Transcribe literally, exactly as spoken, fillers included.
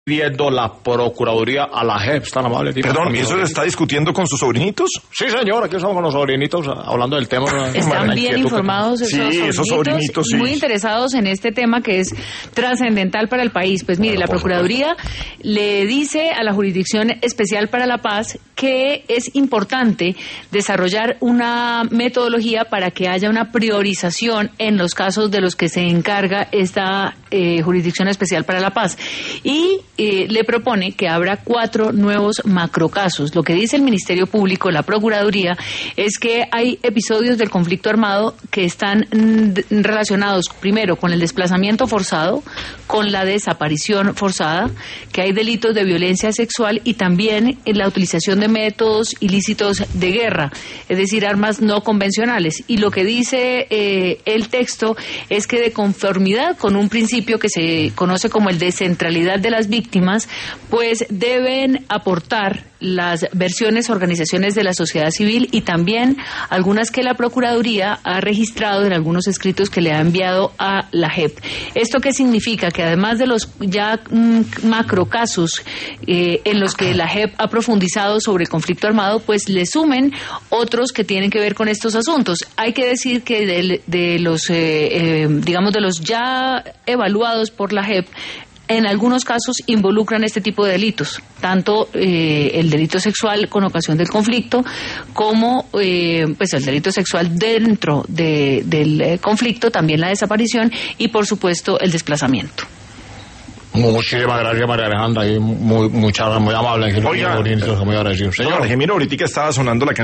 Viendo la Procuraduría a la J E P, tan amable. Perdón, ¿y eso se está discutiendo con sus sobrinitos? Sí, señor, aquí estamos con los sobrinitos hablando del tema. Están bien informados esos, sí, sobrinitos, esos sobrinitos, sí. Muy interesados en este tema que es trascendental para el país. Pues mire, bueno, la Procuraduría le dice a la Jurisdicción Especial para la Paz que es importante desarrollar una metodología para que haya una priorización en los casos de los que se encarga esta eh, Jurisdicción Especial para la Paz. Y Eh, le propone que habrá cuatro nuevos macrocasos. Lo que dice el Ministerio Público, la Procuraduría, es que hay episodios del conflicto armado que están mm, relacionados primero con el desplazamiento forzado, con la desaparición forzada, que hay delitos de violencia sexual y también en la utilización de métodos ilícitos de guerra, es decir, armas no convencionales. Y lo que dice eh, el texto es que de conformidad con un principio que se conoce como el de centralidad de las víctimas, pues deben aportar las versiones, organizaciones de la sociedad civil y también algunas que la Procuraduría ha registrado en algunos escritos que le ha enviado a la J E P. ¿Esto qué significa? Que además de los ya mm, macrocasos eh, en los que la J E P ha profundizado sobre el conflicto armado, pues le sumen otros que tienen que ver con estos asuntos. Hay que decir que de, de los, eh, eh, digamos, de los ya evaluados por la J E P, en algunos casos involucran este tipo de delitos, tanto eh, el delito sexual con ocasión del conflicto, como eh, pues el delito sexual dentro de, del eh, conflicto, también la desaparición y por supuesto el desplazamiento. Muchísimas gracias, María Alejandra, y muy, muchas, muy amable. Oiga, muy agradecido. Señor, Jorge, mira, ahorita estaba sonando la canción.